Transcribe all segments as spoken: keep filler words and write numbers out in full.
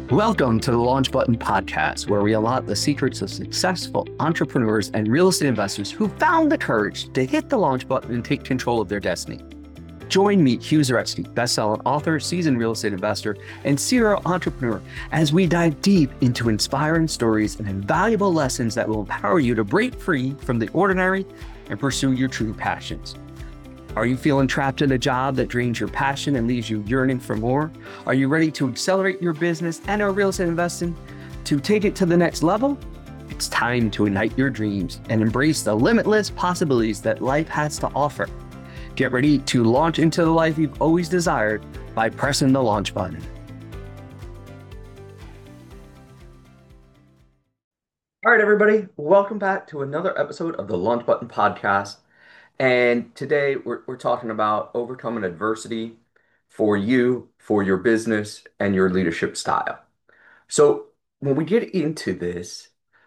Welcome to the Launch Button Podcast, where we unlock the secrets of successful entrepreneurs and real estate investors who found the courage to hit the launch button and take control of their destiny. Join me, Hugh Zaretsky, bestselling author, seasoned real estate investor, and serial entrepreneur, as we dive deep into inspiring stories and invaluable lessons that will empower you to break free from the ordinary and pursue your true passions. Are you feeling trapped in a job that drains your passion and leaves you yearning for more? Are you ready to accelerate your business and our real estate investing to take it to the next level? It's time to ignite your dreams and embrace the limitless possibilities that life has to offer. Get ready to launch into the life you've always desired by pressing the launch button. All right, everybody, welcome back to another episode of the Launch Button Podcast. And today we're, we're talking about overcoming adversity for you, for your business, and your leadership style. So when we get into this,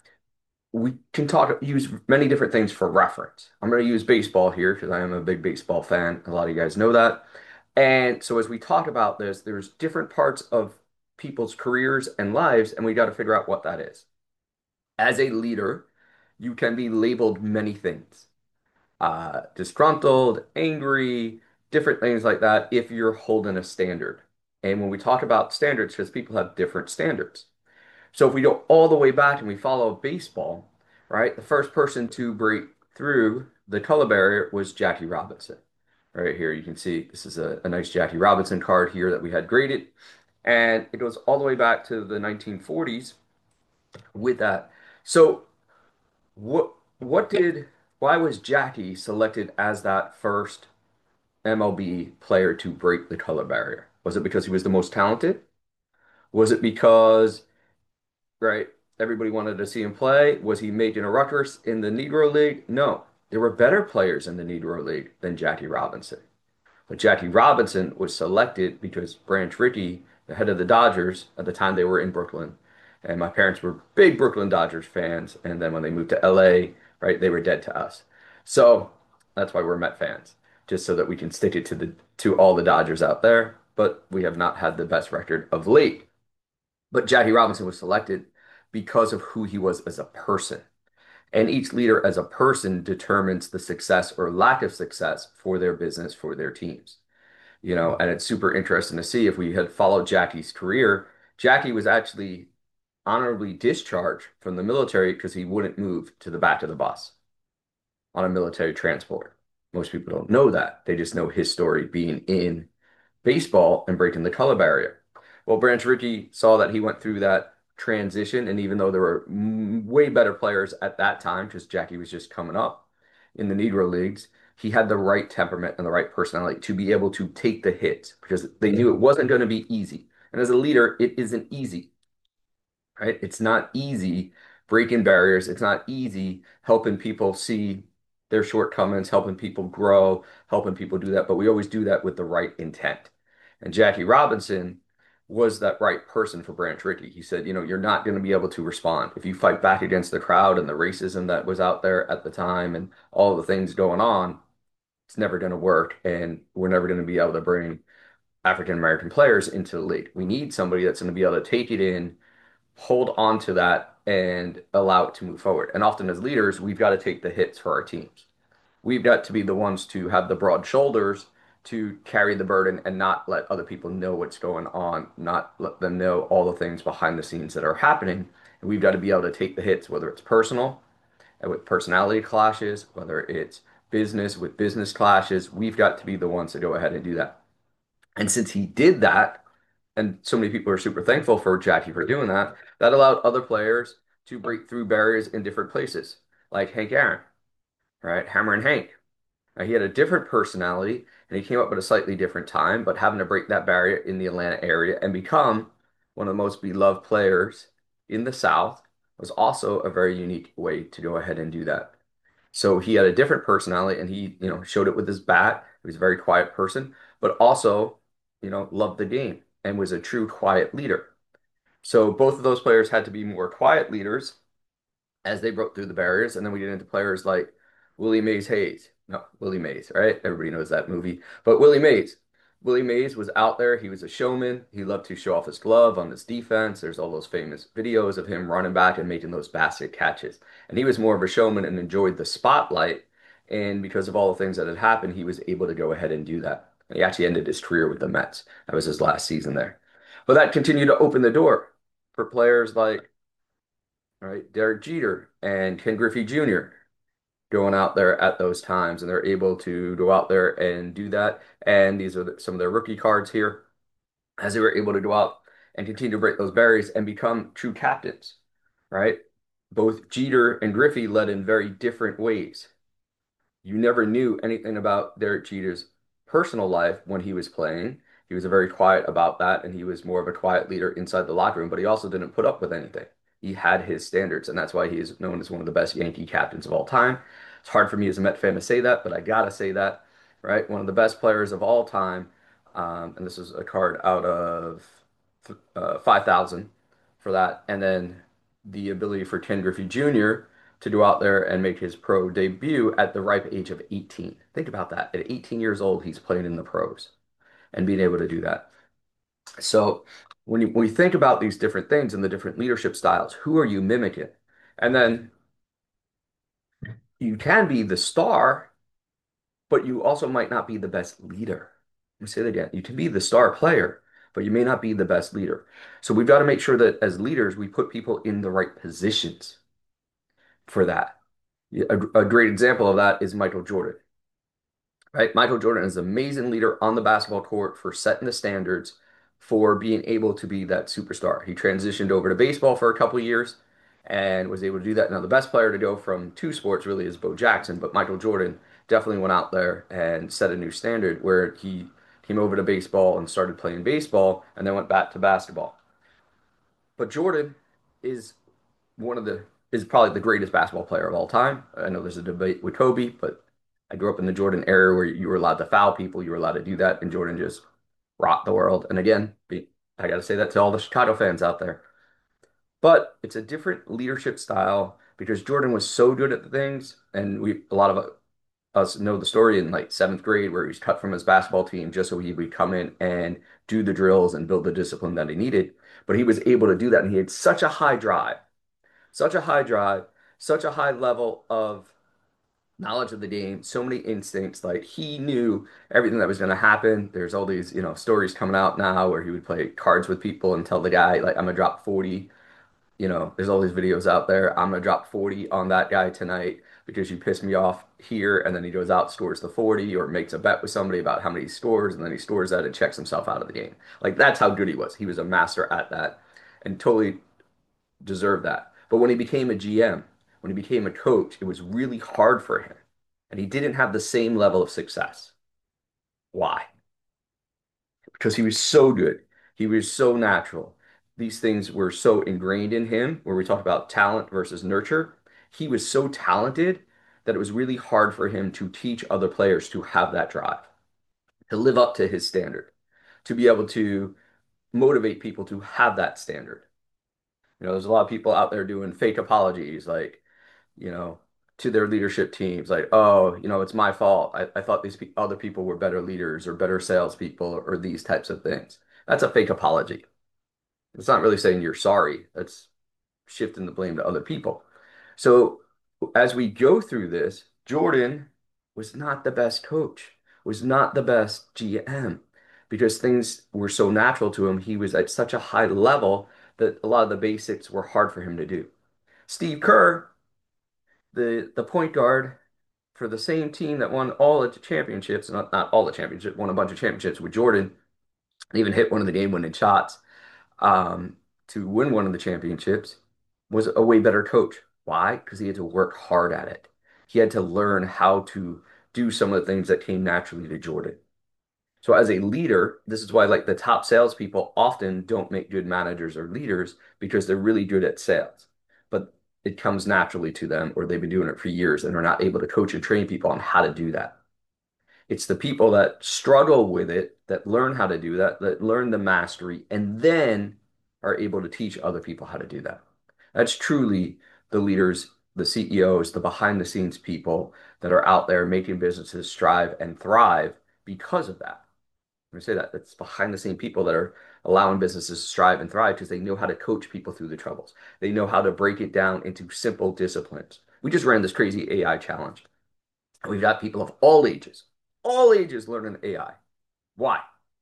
we can talk, use many different things for reference. I'm going to use baseball here because I am a big baseball fan. A lot of you guys know that. And so as we talk about this, there's different parts of people's careers and lives, and we got to figure out what that is. As a leader, you can be labeled many things. Uh, disgruntled, angry, different things like that if you're holding a standard. And when we talk about standards, because people have different standards. So if we go all the way back and we follow baseball, right, the first person to break through the color barrier was Jackie Robinson. Right here, you can see this is a, a nice Jackie Robinson card here that we had graded. And it goes all the way back to the nineteen forties with that. So what what did why was Jackie selected as that first M L B player to break the color barrier? Was it because he was the most talented? Was it because, right, everybody wanted to see him play? Was he making a ruckus in the Negro League? No. There were better players in the Negro League than Jackie Robinson. But Jackie Robinson was selected because Branch Rickey, the head of the Dodgers, at the time they were in Brooklyn, and my parents were big Brooklyn Dodgers fans. And then when they moved to L A, right, they were dead to us. So that's why we're Met fans, just so that we can stick it to the to all the Dodgers out there. But we have not had the best record of late. But Jackie Robinson was selected because of who he was as a person. And each leader as a person determines the success or lack of success for their business, for their teams. You know, and it's super interesting to see if we had followed Jackie's career. Jackie was actually honorably discharged from the military because he wouldn't move to the back of the bus on a military transport. Most people don't know that. They just know his story being in baseball and breaking the color barrier. Well, Branch Rickey saw that he went through that transition, and even though there were way better players at that time, because Jackie was just coming up in the Negro Leagues, he had the right temperament and the right personality to be able to take the hits because they knew it wasn't going to be easy. And as a leader, it isn't easy, right? It's not easy breaking barriers. It's not easy helping people see their shortcomings, helping people grow, helping people do that. But we always do that with the right intent. And Jackie Robinson was that right person for Branch Rickey. He said, you know, you're not going to be able to respond if you fight back against the crowd and the racism that was out there at the time and all the things going on. It's never going to work, and we're never going to be able to bring African American players into the league. We need somebody that's going to be able to take it in, hold on to that, and allow it to move forward. And often as leaders, we've got to take the hits for our teams. We've got to be the ones to have the broad shoulders to carry the burden and not let other people know what's going on, not let them know all the things behind the scenes that are happening. And we've got to be able to take the hits, whether it's personal, and with personality clashes, whether it's business with business clashes. We've got to be the ones to go ahead and do that. And since he did that, and so many people are super thankful for Jackie for doing that, that allowed other players to break through barriers in different places, like Hank Aaron, right? Hammer and Hank. Now, he had a different personality and he came up at a slightly different time, but having to break that barrier in the Atlanta area and become one of the most beloved players in the South was also a very unique way to go ahead and do that. So he had a different personality and he, you know, showed it with his bat. He was a very quiet person, but also, you know, loved the game and was a true quiet leader. So both of those players had to be more quiet leaders as they broke through the barriers. And then we get into players like Willie Mays Hayes. No, Willie Mays, right? Everybody knows that movie. But Willie Mays, Willie Mays was out there. He was a showman. He loved to show off his glove on his defense. There's all those famous videos of him running back and making those basket catches. And he was more of a showman and enjoyed the spotlight. And because of all the things that had happened, he was able to go ahead and do that. And he actually ended his career with the Mets. That was his last season there. But that continued to open the door for players like, all right, Derek Jeter and Ken Griffey Junior going out there at those times, and they're able to go out there and do that. And these are the, some of their rookie cards here, as they were able to go out and continue to break those barriers and become true captains, right? Both Jeter and Griffey led in very different ways. You never knew anything about Derek Jeter's personal life when he was playing. He was very quiet about that, and he was more of a quiet leader inside the locker room, but he also didn't put up with anything. He had his standards, and that's why he is known as one of the best Yankee captains of all time. It's hard for me as a Met fan to say that, but I gotta say that, right? One of the best players of all time. Um, and this is a card out of uh, five thousand for that. And then the ability for Ken Griffey Junior to go out there and make his pro debut at the ripe age of eighteen. Think about that. At eighteen years old, he's playing in the pros and being able to do that. So when you, when we think about these different things and the different leadership styles, who are you mimicking? And then you can be the star, but you also might not be the best leader. Let me say that again. You can be the star player, but you may not be the best leader. So we've got to make sure that as leaders, we put people in the right positions for that. A, a great example of that is Michael Jordan, right? Michael Jordan is an amazing leader on the basketball court for setting the standards for being able to be that superstar. He transitioned over to baseball for a couple of years and was able to do that. Now, the best player to go from two sports really is Bo Jackson, but Michael Jordan definitely went out there and set a new standard where he came over to baseball and started playing baseball and then went back to basketball. But Jordan is one of the is probably the greatest basketball player of all time. I know there's a debate with Kobe, but I grew up in the Jordan era where you were allowed to foul people, you were allowed to do that, and Jordan just rocked the world. And again, I got to say that to all the Chicago fans out there. But it's a different leadership style because Jordan was so good at the things, and we a lot of us know the story in like seventh grade where he was cut from his basketball team just so he would come in and do the drills and build the discipline that he needed. But he was able to do that, and he had such a high drive such a high drive, such a high level of knowledge of the game, so many instincts. Like he knew everything that was going to happen. There's all these, you know, stories coming out now where he would play cards with people and tell the guy, like, I'm gonna drop forty. You know, there's all these videos out there. I'm gonna drop forty on that guy tonight because you pissed me off here. And then he goes out, scores the forty, or makes a bet with somebody about how many he scores, and then he scores that and checks himself out of the game. Like that's how good he was. He was a master at that and totally deserved that. But when he became a G M, when he became a coach, it was really hard for him. And he didn't have the same level of success. Why? Because he was so good. He was so natural. These things were so ingrained in him, where we talk about talent versus nurture. He was so talented that it was really hard for him to teach other players to have that drive, to live up to his standard, to be able to motivate people to have that standard. You know, there's a lot of people out there doing fake apologies, like, you know, to their leadership teams, like, oh, you know, it's my fault. I, I thought these pe other people were better leaders or better salespeople or, or these types of things. That's a fake apology. It's not really saying you're sorry. That's shifting the blame to other people. So as we go through this, Jordan was not the best coach, was not the best G M because things were so natural to him. He was at such a high level that a lot of the basics were hard for him to do. Steve Kerr, the the point guard for the same team that won all the championships, not not all the championships, won a bunch of championships with Jordan, and even hit one of the game-winning shots um, to win one of the championships, was a way better coach. Why? Because he had to work hard at it. He had to learn how to do some of the things that came naturally to Jordan. So as a leader, this is why like the top salespeople often don't make good managers or leaders because they're really good at sales. But it comes naturally to them, or they've been doing it for years and are not able to coach and train people on how to do that. It's the people that struggle with it, that learn how to do that, that learn the mastery, and then are able to teach other people how to do that. That's truly the leaders, the C E Os, the behind the scenes people that are out there making businesses strive and thrive because of that. When I say that, that's behind the scene people that are allowing businesses to strive and thrive because they know how to coach people through the troubles. They know how to break it down into simple disciplines. We just ran this crazy A I challenge. And we've got people of all ages, all ages learning A I. Why?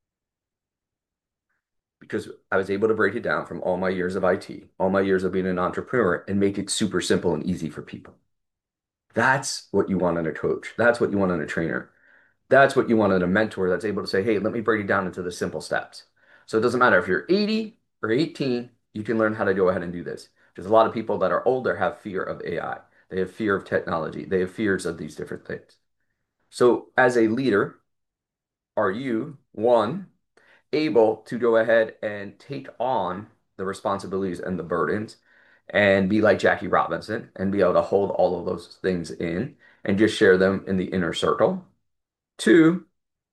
Because I was able to break it down from all my years of I T, all my years of being an entrepreneur, and make it super simple and easy for people. That's what you want in a coach. That's what you want in a trainer. That's what you want in a mentor that's able to say, hey, let me break it down into the simple steps. So it doesn't matter if you're eighty or eighteen, you can learn how to go ahead and do this. Because a lot of people that are older have fear of A I. They have fear of technology. They have fears of these different things. So as a leader, are you, one, able to go ahead and take on the responsibilities and the burdens and be like Jackie Robinson and be able to hold all of those things in and just share them in the inner circle? Two,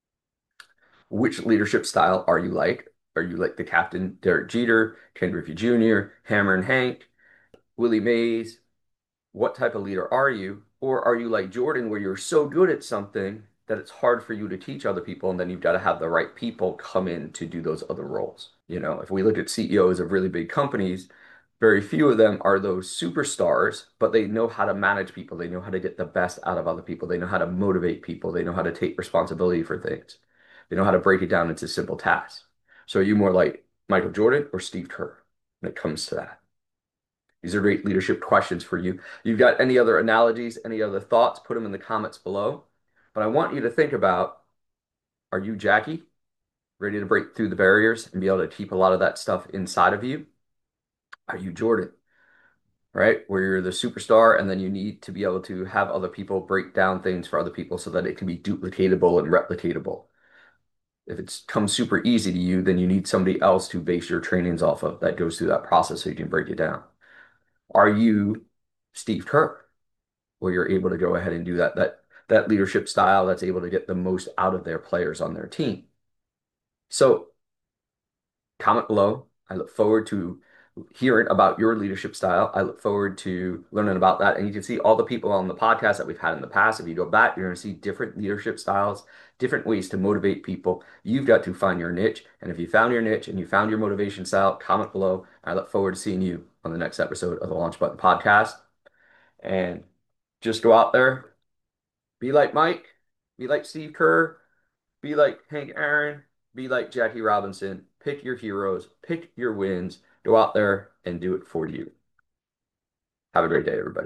which leadership style are you like? Are you like the captain Derek Jeter, Ken Griffey Junior, Hammer and Hank, Willie Mays? What type of leader are you? Or are you like Jordan, where you're so good at something that it's hard for you to teach other people, and then you've got to have the right people come in to do those other roles? You know, if we look at C E Os of really big companies, very few of them are those superstars, but they know how to manage people. They know how to get the best out of other people. They know how to motivate people. They know how to take responsibility for things. They know how to break it down into simple tasks. So are you more like Michael Jordan or Steve Kerr when it comes to that? These are great leadership questions for you. You've got any other analogies, any other thoughts, put them in the comments below. But I want you to think about, are you Jackie, ready to break through the barriers and be able to keep a lot of that stuff inside of you? Are you Jordan, right? Where you're the superstar and then you need to be able to have other people break down things for other people so that it can be duplicatable and replicatable. If it's come super easy to you, then you need somebody else to base your trainings off of that goes through that process so you can break it down. Are you Steve Kerr, where you're able to go ahead and do that that that leadership style that's able to get the most out of their players on their team? So comment below. I look forward to hearing about your leadership style. I look forward to learning about that. And you can see all the people on the podcast that we've had in the past. If you go back, you're going to see different leadership styles, different ways to motivate people. You've got to find your niche. And if you found your niche and you found your motivation style, comment below. I look forward to seeing you on the next episode of the Launch Button Podcast. And just go out there, be like Mike, be like Steve Kerr, be like Hank Aaron, be like Jackie Robinson. Pick your heroes, pick your wins, go out there and do it for you. Have a great day, everybody.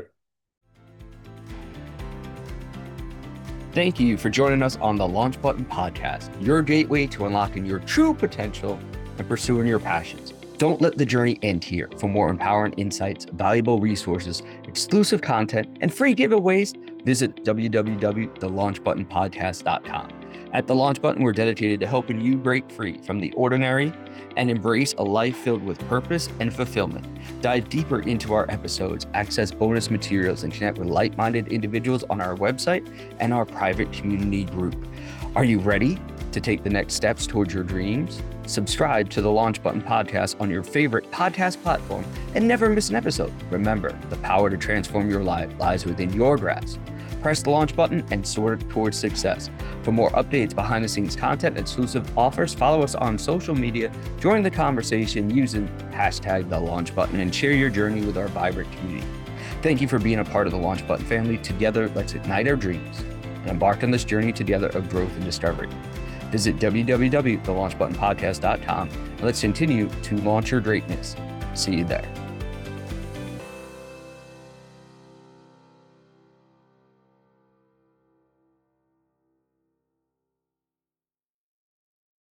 Thank you for joining us on the Launch Button Podcast, your gateway to unlocking your true potential and pursuing your passions. Don't let the journey end here. For more empowering insights, valuable resources, exclusive content, and free giveaways, visit w w w dot the launch button podcast dot com. At The Launch Button, we're dedicated to helping you break free from the ordinary and embrace a life filled with purpose and fulfillment. Dive deeper into our episodes, access bonus materials, and connect with like-minded individuals on our website and our private community group. Are you ready to take the next steps towards your dreams? Subscribe to the Launch Button Podcast on your favorite podcast platform and never miss an episode. Remember, the power to transform your life lies within your grasp. Press the launch button and soar towards success. For more updates, behind the scenes content, and exclusive offers, follow us on social media, join the conversation using hashtag the launch button, and share your journey with our vibrant community. Thank you for being a part of the Launch Button family. Together, let's ignite our dreams and embark on this journey together of growth and discovery. Visit w w w dot the launch button podcast dot com and let's continue to launch your greatness. See you there.